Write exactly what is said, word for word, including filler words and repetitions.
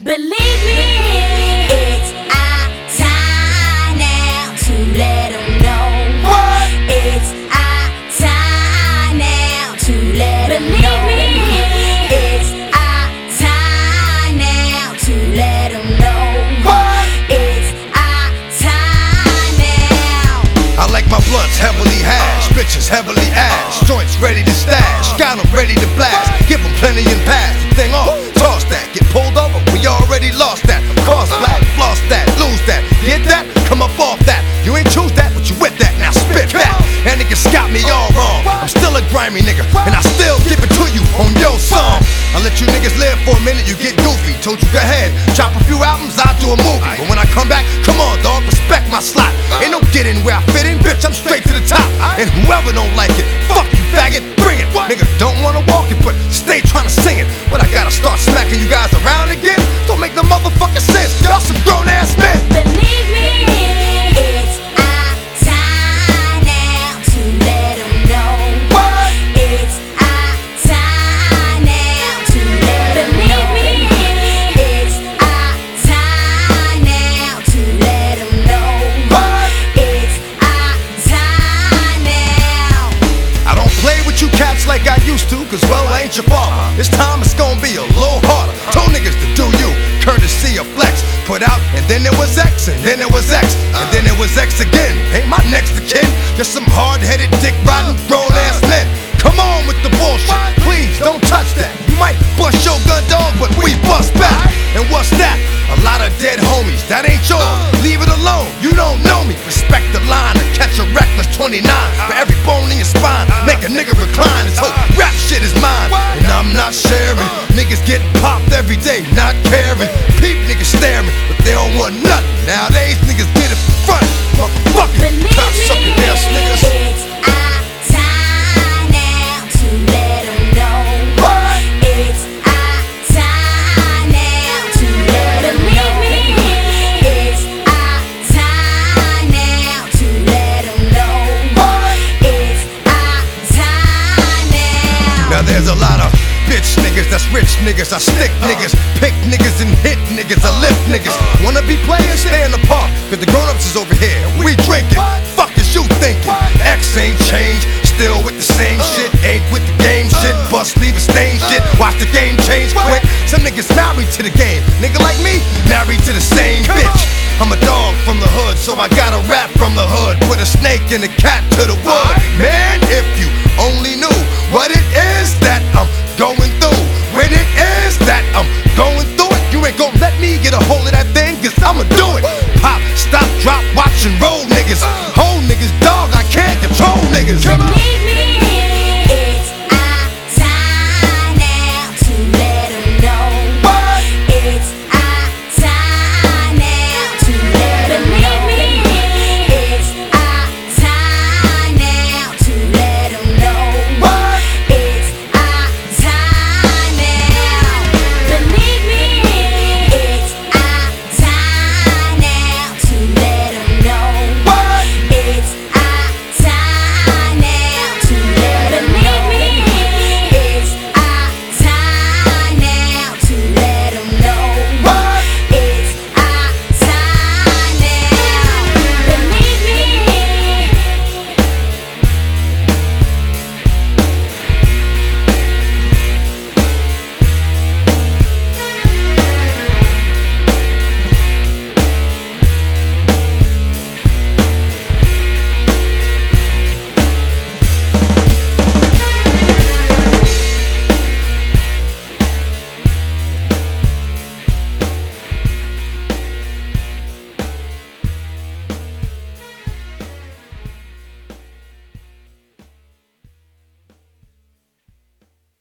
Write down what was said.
Believe me, it's our time now to let them know. What? It's our time now to let them know. Believe me, it's our time now to let them know. What? It's our time now. I like my blunts heavily hash, bitches heavily ash, joints ready to stash, got them ready to blast, give them plenty and pass, thing off, toss that, get pulled over, we already lost that, cross black, floss that, lose that, get that, come up off that, you ain't choose that, but you with that, now spit that, and niggas got me all wrong, I'm still a grimy nigga, and I still give it to you on your song, I let you niggas live for a minute, you get goofy, told you go ahead, drop a few albums, I'll do a movie, but when I come back, come on dog, respect my slot, ain't no getting where I fit in, bitch, I'm straight to the top, and whoever don't like it, fuck you faggot, bring it, niggas don't wanna walk it, but stay trying to sing it, but I gotta start smacking you guys around again, don't make no motherfucking sense, y'all some grown ass men. Believe me, it's our time now to let them know. What? It's our time now to let them know. Believe me, it's our time now to let them know. What? It's our time now. I don't play with you cats like I used to, cause well I ain't your father. This time it's gonna be a little harder. Told niggas to do you, courtesy of flex. Put out, and then it was X, and then it was X, and then it was X again. Ain't my next of kin, just some hard-headed, dick-riding, grown-ass men. Come on with the bullshit, please don't touch that. You might bust your gun dog, but we bust back. And what's that? A lot of dead homies, that ain't yours. Leave it alone, you don't know me. Respect the line and catch a reckless twenty-nine. For every bone in your spine, make a nigga recline. This whole rap shit is mine, and I'm not sharing. Niggas get popped every day, not caring. Peep niggas staring, but they don't want nothing. Nowadays niggas get it for front. Motherfucking cocksucking ass niggas. It's our time now to let them know. What? It's our time now to let them know. Believe me, it's our time now to let them know. What? It's our time now. Now there's a lot of bitch niggas, that's rich niggas, I stick niggas, pick niggas and hit niggas, I lift niggas. Wanna be players, stay in the park, cause the grown-ups is over here, we drinking. Fuck is you thinking? X ain't changed, still with the same shit, ain't with the game shit, bust leave a stain shit, watch the game change quick. Some niggas married to the game, nigga like me, married to the same bitch. I'm a dog from the hood, so I got a rap from the hood, put a snake and a cat to the wood. Man, if you only knew